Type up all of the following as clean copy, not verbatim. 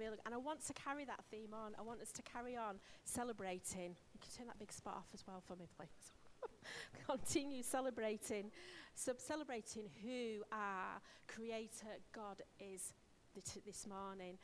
really, and I want to carry that theme on. I want us to carry on celebrating. You can turn that big spot off as well for me, please. Continue celebrating who our Creator God is this morning.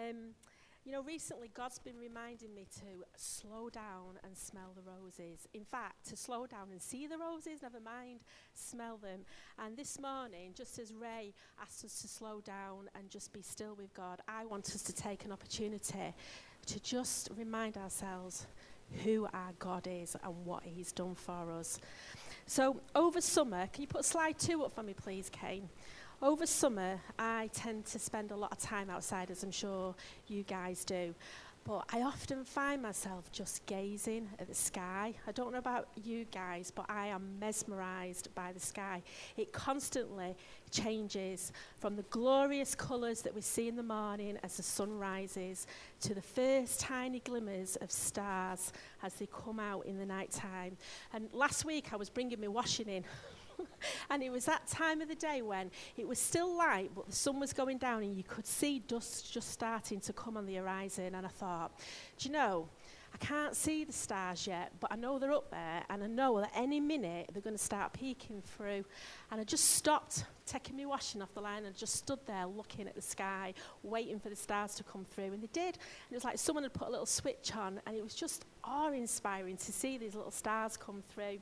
Recently God's been reminding me to slow down and smell the roses. In fact, to slow down and see the roses, never mind smell them. And this morning, just as Ray asked us to slow down and just be still with God, I want us to take an opportunity to just remind ourselves who our God is and what he's done for us. So over summer, can you put slide 2 up for me please, Kane? Over summer, I tend to spend a lot of time outside, as I'm sure you guys do. But I often find myself just gazing at the sky. I don't know about you guys, but I am mesmerised by the sky. It constantly changes from the glorious colours that we see in the morning as the sun rises to the first tiny glimmers of stars as they come out in the night time. And last week I was bringing my washing in. And it was that time of the day when it was still light, but the sun was going down and you could see dust just starting to come on the horizon. And I thought, do you know, I can't see the stars yet, but I know they're up there, and I know that any minute they're going to start peeking through. And I just stopped taking my washing off the line and just stood there looking at the sky, waiting for the stars to come through. And they did. And it was like someone had put a little switch on, and it was just awe-inspiring to see these little stars come through.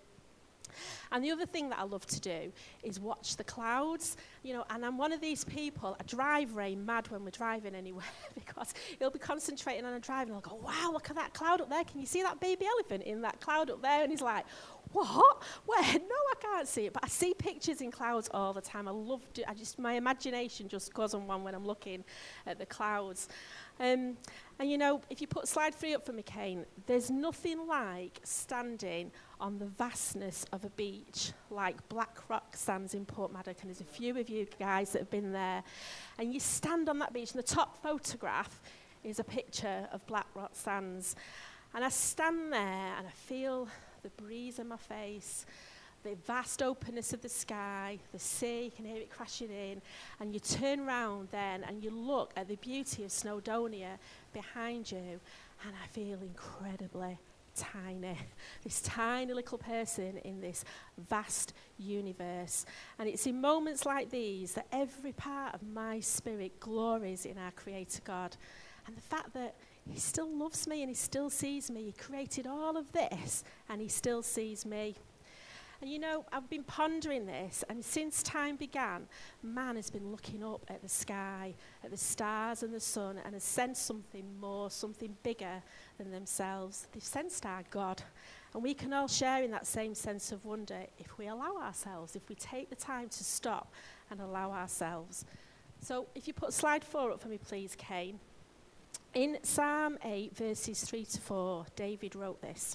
And the other thing that I love to do is watch the clouds, and I'm one of these people, I drive Ray mad when we're driving anywhere because he'll be concentrating on a drive and I'll go, wow, look at that cloud up there. Can you see that baby elephant in that cloud up there? And he's like, what? Where? No, I can't see it. But I see pictures in clouds all the time. I love it. My imagination just goes on one when I'm looking at the clouds. And if you put slide 3 up for me, Kane, there's nothing like standing on the vastness of a beach like Black Rock Sands in Portmaddock, and there's a few of you guys that have been there, and you stand on that beach, and the top photograph is a picture of Black Rock Sands, and I stand there and I feel the breeze in my face, the vast openness of the sky, the sea, you can hear it crashing in, and you turn round then and you look at the beauty of Snowdonia behind you, and I feel incredibly tiny, this tiny little person in this vast universe. And it's in moments like these that every part of my spirit glories in our Creator God, and the fact that he still loves me and he still sees me. He created all of this and he still sees me. And I've been pondering this, and since time began, man has been looking up at the sky, at the stars and the sun, and has sensed something more, something bigger than themselves. They've sensed our God. And we can all share in that same sense of wonder if we allow ourselves, if we take the time to stop and allow ourselves. So if you put slide 4 up for me, please, Kane. In Psalm 8, verses 3-4, David wrote this.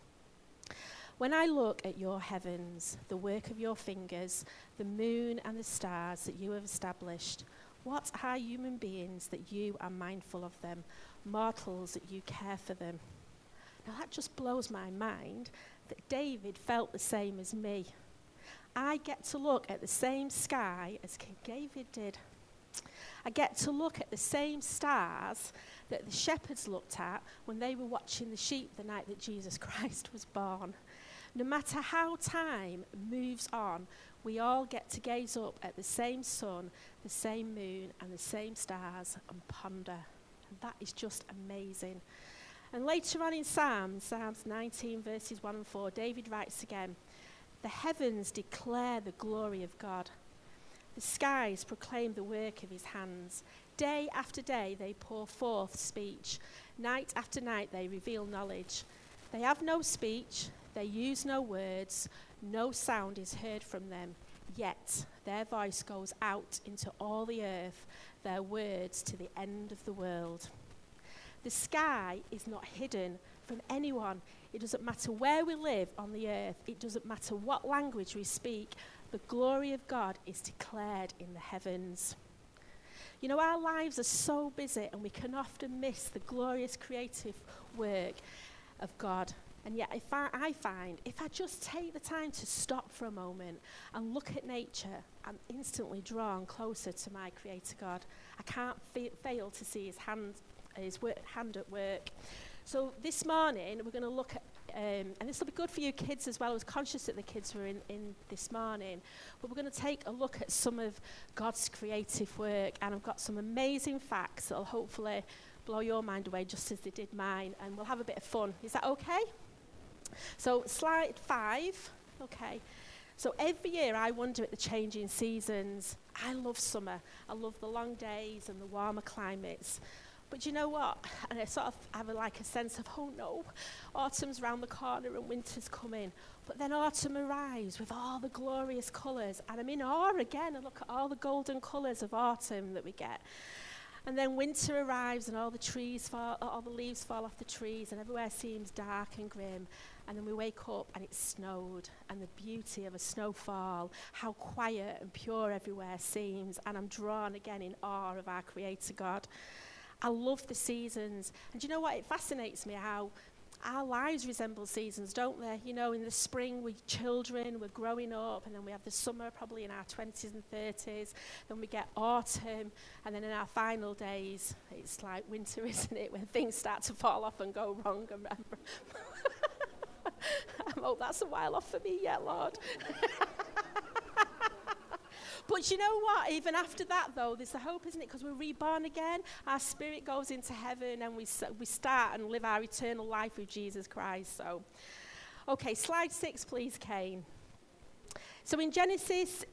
When I look at your heavens, the work of your fingers, the moon and the stars that you have established, what are human beings that you are mindful of them, mortals that you care for them? Now that just blows my mind that David felt the same as me. I get to look at the same sky as King David did. I get to look at the same stars that the shepherds looked at when they were watching the sheep the night that Jesus Christ was born. No matter how time moves on, we all get to gaze up at the same sun, the same moon, and the same stars and ponder. And that is just amazing. And later on in Psalms 19, verses 1 and 4, David writes again, the heavens declare the glory of God. The skies proclaim the work of his hands. Day after day they pour forth speech. Night after night they reveal knowledge. They have no speech. They use no words, no sound is heard from them, yet their voice goes out into all the earth, their words to the end of the world. The sky is not hidden from anyone. It doesn't matter where we live on the earth. It doesn't matter what language we speak. The glory of God is declared in the heavens. Our lives are so busy and we can often miss the glorious creative work of God. And yet I find if I just take the time to stop for a moment and look at nature, I'm instantly drawn closer to my Creator God. I can't fail to see his hand at work. So this morning we're going to look at, and this will be good for you kids as well. I was conscious that the kids were in this morning, but we're going to take a look at some of God's creative work, and I've got some amazing facts that will hopefully blow your mind away just as they did mine, and we'll have a bit of fun. Is that okay? So slide 5, okay. So every year I wonder at the changing seasons. I love summer. I love the long days and the warmer climates. But you know what? And I sort of have a sense of, oh no, autumn's round the corner and winter's coming. But then autumn arrives with all the glorious colours, and I'm in awe again. I look at all the golden colours of autumn that we get. And then winter arrives and all the leaves fall off the trees and everywhere seems dark and grim. And then we wake up and it's snowed, and the beauty of a snowfall, how quiet and pure everywhere seems. And I'm drawn again in awe of our Creator God. I love the seasons. And do you know what? It fascinates me how our lives resemble seasons, don't they? You know, in the spring, we're children, we're growing up, and then we have the summer, probably in our 20s and 30s. Then we get autumn, and then in our final days, it's like winter, isn't it? When things start to fall off and go wrong. I hope that's a while off for me yet, Lord. But you know what? Even after that, though, there's the hope, isn't it? Because we're reborn again. Our spirit goes into heaven, and we start and live our eternal life with Jesus Christ. So, okay, slide 6, please, Kane. So in Genesis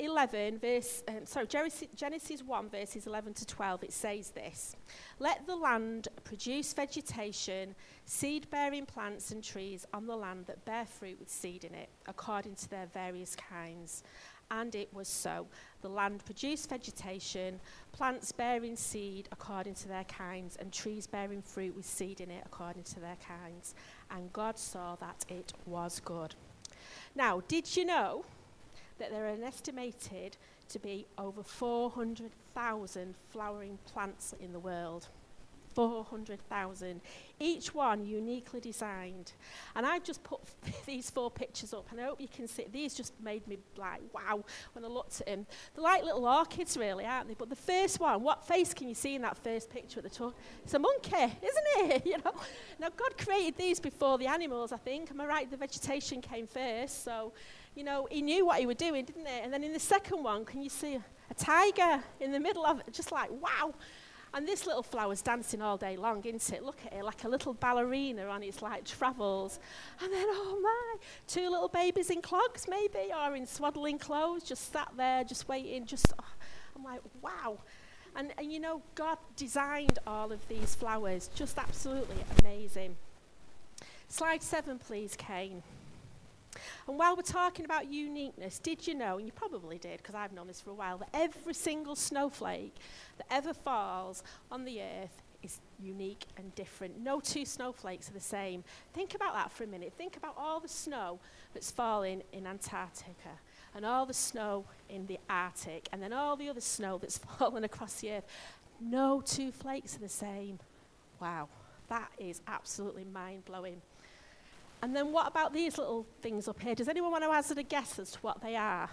1, verses 11 to 12, it says this: "Let the land produce vegetation, seed-bearing plants and trees on the land that bear fruit with seed in it, according to their various kinds. And it was so. The land produced vegetation, plants bearing seed according to their kinds, and trees bearing fruit with seed in it according to their kinds. And God saw that it was good." Now, did you know that there are an estimated to be over 400,000 flowering plants in the world? 400,000, each one uniquely designed. And I've just put these 4 pictures up, and I hope you can see. These just made me like, wow, when I looked at them. They're like little orchids, really, aren't they? But the first one, what face can you see in that first picture at the top? It's a monkey, isn't it? You know. Now, God created these before the animals, I think. Am I right? The vegetation came first, so, you know, he knew what he was doing, didn't he? And then in the second one, can you see a tiger in the middle of it? Just like, wow. And this little flower's dancing all day long, isn't it? Look at it, like a little ballerina on its travels. And then, oh my, 2 little babies in clogs maybe, or in swaddling clothes, just sat there, just waiting, I'm like, wow. And you know, God designed all of these flowers, just absolutely amazing. Slide 7, please, Kane. And while we're talking about uniqueness, did you know, and you probably did because I've known this for a while, that every single snowflake that ever falls on the earth is unique and different? No 2 snowflakes are the same. Think about that for a minute. Think about all the snow that's falling in Antarctica, and all the snow in the Arctic, and then all the other snow that's fallen across the earth. No 2 flakes are the same. Wow, that is absolutely mind-blowing. And then what about these little things up here? Does anyone want to hazard a guess as to what they are?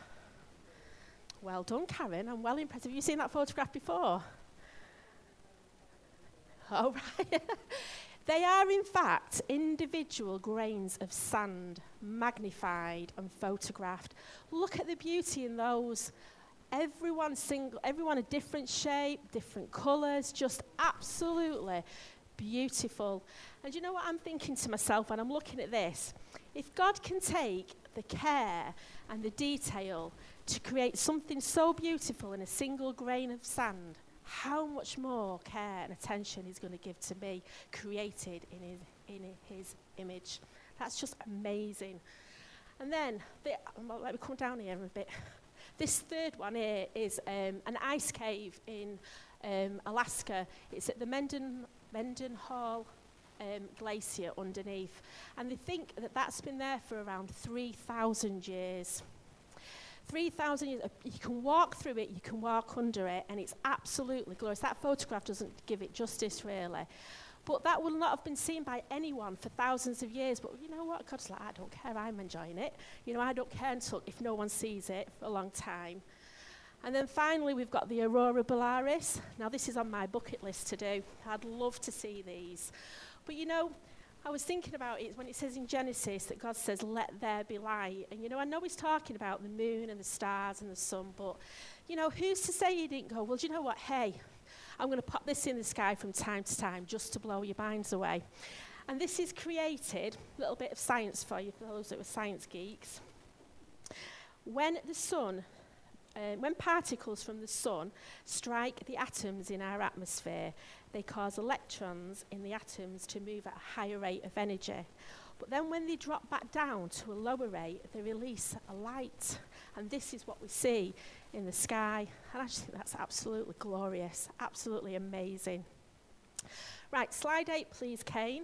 Well done, Karen. I'm well impressed. Have you seen that photograph before? Oh, right. They are, in fact, individual grains of sand, magnified and photographed. Look at the beauty in those. Everyone a different shape, different colours, just absolutely beautiful. And you know what I'm thinking to myself when I'm looking at this? If God can take the care and the detail to create something so beautiful in a single grain of sand, how much more care and attention he's going to give to me, created in his image. That's just amazing. And then, let me come down here a bit. This third one here is an ice cave in Alaska. It's at the Mendenhall Glacier underneath. And they think that that's been there for around 3,000 years. 3,000 years. You can walk through it, you can walk under it, and it's absolutely glorious. That photograph doesn't give it justice, really. But that will not have been seen by anyone for thousands of years. But you know what? God's like, I don't care, I'm enjoying it. I don't care until if no one sees it for a long time. And then finally, we've got the Aurora Borealis. Now, this is on my bucket list to do. I'd love to see these. But I was thinking about it when it says in Genesis that God says, let there be light. And, I know he's talking about the moon and the stars and the sun, but, who's to say he didn't go, well, do you know what? Hey, I'm going to pop this in the sky from time to time just to blow your minds away. And this is created, a little bit of science for you, for those that were science geeks. When particles from the sun strike the atoms in our atmosphere, they cause electrons in the atoms to move at a higher rate of energy. But then when they drop back down to a lower rate, they release a light. And this is what we see in the sky. And I just think that's absolutely glorious, absolutely amazing. Right, slide 8, please, Kane.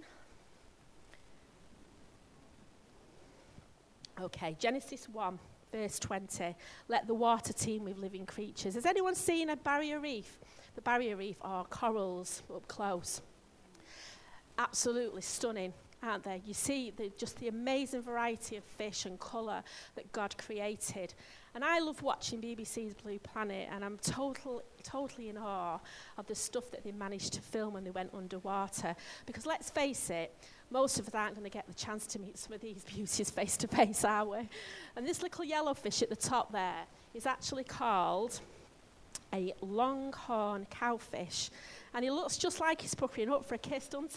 Okay, Genesis 1. Verse 20, let the water teem with living creatures. Has anyone seen a barrier reef? The barrier reef are corals up close. Absolutely stunning, aren't they? You see just the amazing variety of fish and colour that God created. And I love watching BBC's Blue Planet, and I'm totally in awe of the stuff that they managed to film when they went underwater. Because let's face it, most of us aren't going to get the chance to meet some of these beauties face to face, are we? And this little yellow fish at the top there is actually called a longhorn cowfish. And he looks just like he's puckering up for a kiss, doesn't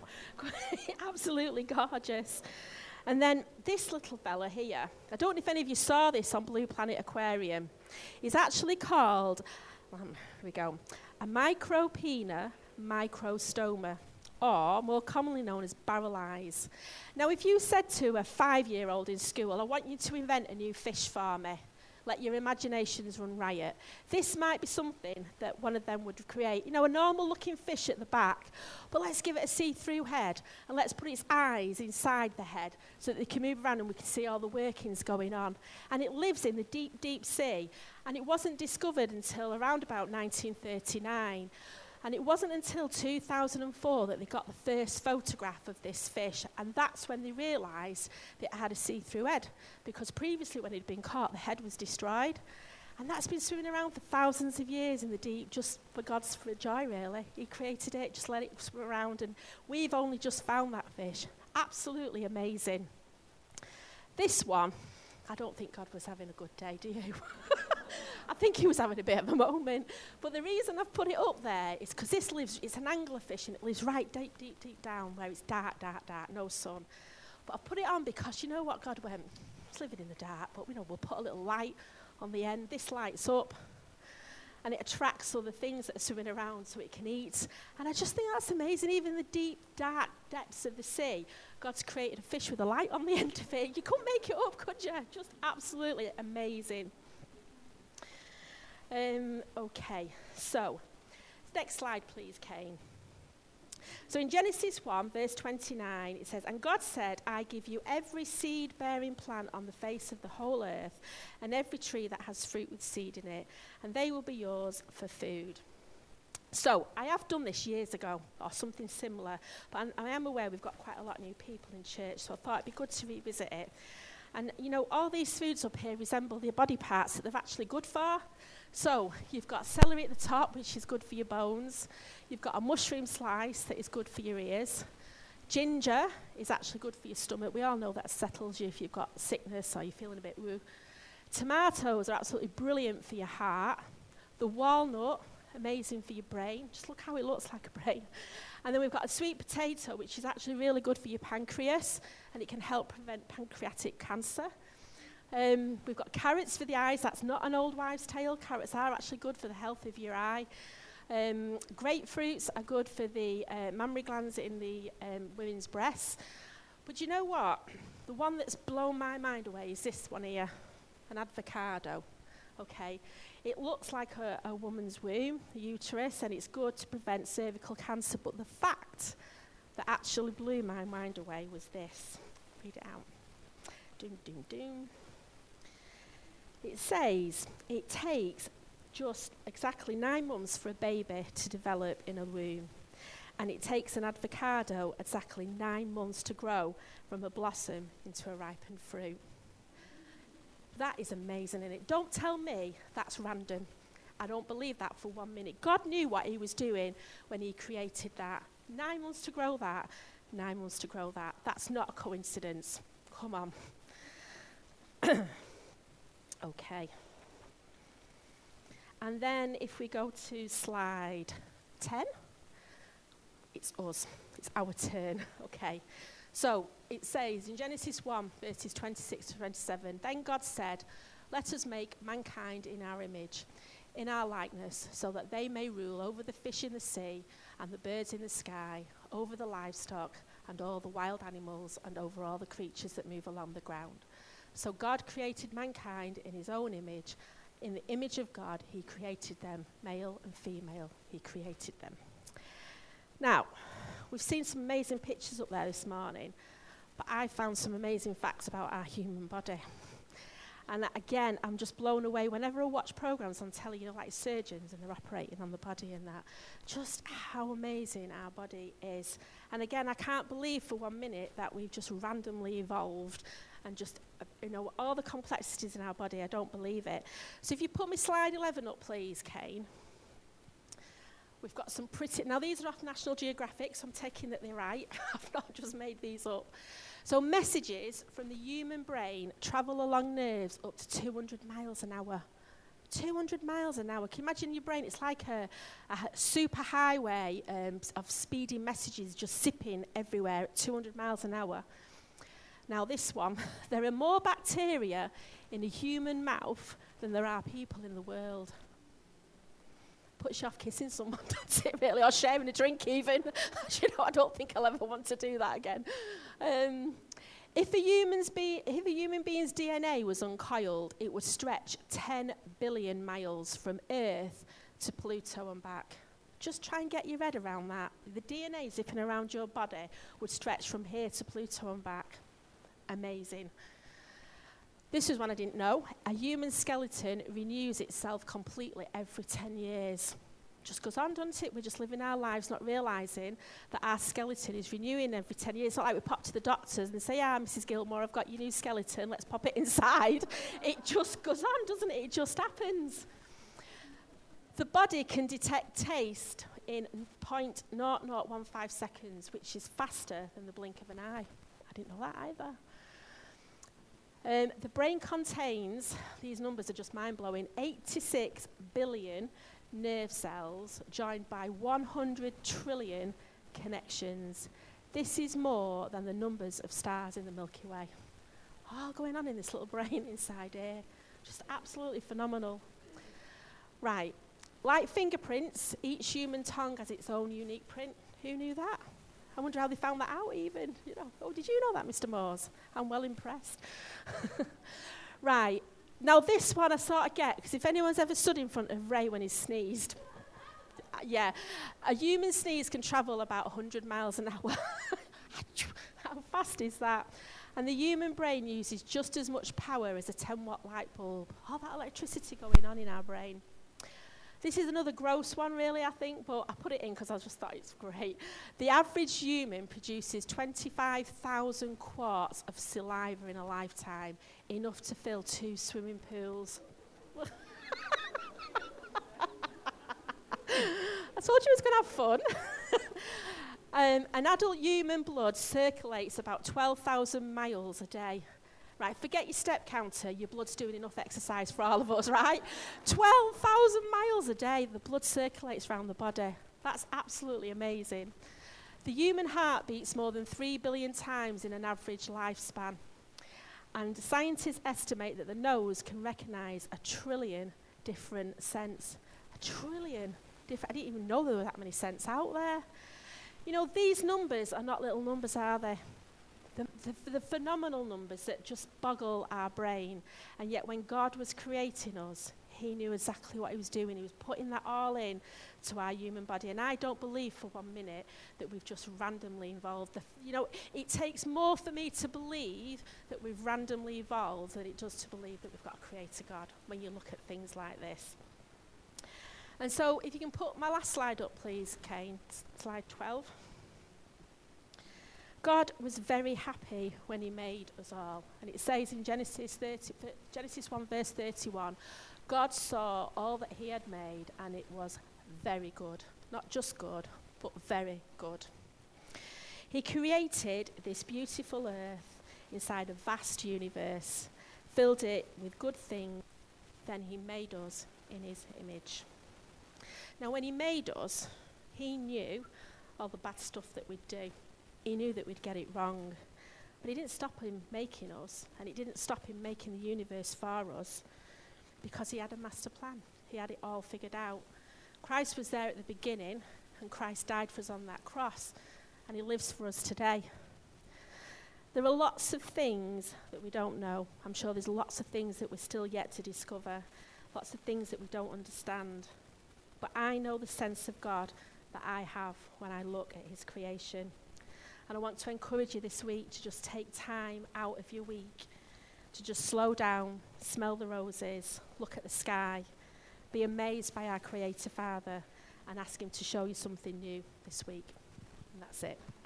he? Absolutely gorgeous. And then this little fella here, I don't know if any of you saw this on Blue Planet Aquarium. He's actually called, here we go, a Micropena microstoma, or more commonly known as barrel eyes. Now, if you said to a 5-year-old in school, I want you to invent a new fish for me, let your imaginations run riot, this might be something that one of them would create. A normal-looking fish at the back, but let's give it a see-through head, and let's put its eyes inside the head so that they can move around and we can see all the workings going on. And it lives in the deep, deep sea, and it wasn't discovered until around about 1939. And it wasn't until 2004 that they got the first photograph of this fish, and that's when they realised that it had a see-through head, because previously when it had been caught, the head was destroyed. And that's been swimming around for thousands of years in the deep, just for God's joy, really. He created it, just let it swim around, and we've only just found that fish. Absolutely amazing. This one, I don't think God was having a good day, do you? I think he was having a bit of a moment. But the reason I've put it up there is because it's an anglerfish, and it lives right deep, deep, deep down where it's dark, dark, dark, no sun. But I put it on because you know what God went, it's living in the dark, but we'll put a little light on the end. This lights up, and it attracts other things that are swimming around so it can eat. And I just think that's amazing. Even in the deep, dark depths of the sea, God's created a fish with a light on the end of it. You couldn't make it up, could you? Just absolutely amazing. Okay, so next slide, please, Kane. So in Genesis 1, verse 29, it says, and God said, I give you every seed-bearing plant on the face of the whole earth, and every tree that has fruit with seed in it, and they will be yours for food. So I have done this years ago, or something similar, but I am aware we've got quite a lot of new people in church, so I thought it'd be good to revisit it. And, all these foods up here resemble the body parts that they're actually good for. So you've got celery at the top, which is good for your bones. You've got a mushroom slice that is good for your ears. Ginger is actually good for your stomach. We all know that settles you if you've got sickness or you're feeling a bit woo. Tomatoes are absolutely brilliant for your heart. The walnut, amazing for your brain. Just look how it looks like a brain. And then we've got a sweet potato, which is actually really good for your pancreas, and it can help prevent pancreatic cancer. We've got carrots for the eyes. That's not an old wives' tale. Carrots are actually good for the health of your eye. Grapefruits are good for the mammary glands in the women's breasts. But you know what? The one that's blown my mind away is this one here, an avocado. Okay, it looks like a woman's womb, the uterus, and it's good to prevent cervical cancer. But the fact that actually blew my mind away was this. Read it out. Doom, doom, doom. It says it takes just exactly 9 months for a baby to develop in a womb. And it takes an avocado exactly 9 months to grow from a blossom into a ripened fruit. That is amazing, isn't it? Don't tell me that's random. I don't believe that for 1 minute. God knew what he was doing when he created that. 9 months to grow that, 9 months to grow that. That's not a coincidence. Come on. Okay. And then if we go to slide 10, it's us. It's our turn. Okay. So it says in Genesis 1, verses 26 to 27, then God said, let us make mankind in our image, in our likeness, so that they may rule over the fish in the sea and the birds in the sky, over the livestock and all the wild animals, and over all the creatures that move along the ground. So God created mankind in his own image. In the image of God, he created them, male and female, he created them. Now, we've seen some amazing pictures up there this morning, but I found some amazing facts about our human body. And again, I'm just blown away whenever I watch programs on telly, like surgeons, and they're operating on the body and that, just how amazing our body is. And again, I can't believe for 1 minute that we've just randomly evolved and just, all the complexities in our body. I don't believe it. So if you put me slide 11 up, please, Kane. We've got some pretty, now these are off National Geographic, so I'm taking that they're right. I've not just made these up. So messages from the human brain travel along nerves up to 200 miles an hour. 200 miles an hour. Can you imagine your brain? It's like a super highway of speedy messages just zipping everywhere at 200 miles an hour. Now this one, there are more bacteria in a human mouth than there are people in the world. Puts you off kissing someone, doesn't it, really? Or sharing a drink even. I don't think I'll ever want to do that again. If a human being's DNA was uncoiled, it would stretch 10 billion miles from Earth to Pluto and back. Just try and get your head around that. The DNA zipping around your body would stretch from here to Pluto and back. Amazing. This is one I didn't know. A human skeleton renews itself completely every 10 years. Just goes on, doesn't it? We're just living our lives not realising that our skeleton is renewing every 10 years. It's not like we pop to the doctors and say, Mrs. Gilmore, I've got your new skeleton, let's pop it inside. It just goes on, doesn't it? It just happens. The body can detect taste in 0.0015 seconds, which is faster than the blink of an eye. I didn't know that either. The brain contains, these numbers are just mind-blowing, 86 billion nerve cells joined by 100 trillion connections. This is more than the numbers of stars in the Milky Way. All going on in this little brain inside here. Just absolutely phenomenal. Right. Like fingerprints, each human tongue has its own unique print. Who knew that? I wonder how they found that out even. Oh, did you know that, Mr. Moores? I'm well impressed. Right. Now this one I sort of get, because if anyone's ever stood in front of Ray when he sneezed, a human sneeze can travel about 100 miles an hour. How fast is that? And the human brain uses just as much power as a 10-watt light bulb. All that electricity going on in our brain. This is another gross one, really, I think, but I put it in because I just thought it's great. The average human produces 25,000 quarts of saliva in a lifetime, enough to fill 2 swimming pools. I told you I was going to have fun. An adult human blood circulates about 12,000 miles a day. Right, forget your step counter, your blood's doing enough exercise for all of us, right? 12,000 miles a day, the blood circulates around the body. That's absolutely amazing. The human heart beats more than 3 billion times in an average lifespan. And scientists estimate that the nose can recognize 1 trillion different scents. 1 trillion different, I didn't even know there were that many scents out there. These numbers are not little numbers, are they? The phenomenal numbers that just boggle our brain. And yet when God was creating us, he knew exactly what he was doing. He was putting that all in to our human body. And I don't believe for 1 minute that we've just randomly evolved. It takes more for me to believe that we've randomly evolved than it does to believe that we've got a creator God when you look at things like this. And so if you can put my last slide up, please, Kane, slide 12. God was very happy when he made us all. And it says in Genesis 1 verse 31, God saw all that he had made and it was very good. Not just good, but very good. He created this beautiful earth inside a vast universe, filled it with good things, then he made us in his image. Now when he made us, he knew all the bad stuff that we'd do. He knew that we'd get it wrong. But he didn't stop him making us, and it didn't stop him making the universe for us, because he had a master plan. He had it all figured out. Christ was there at the beginning, and Christ died for us on that cross, and he lives for us today. There are lots of things that we don't know. I'm sure there's lots of things that we're still yet to discover, lots of things that we don't understand. But I know the sense of God that I have when I look at his creation. And I want to encourage you this week to just take time out of your week to just slow down, smell the roses, look at the sky, be amazed by our Creator Father, and ask him to show you something new this week. And that's it.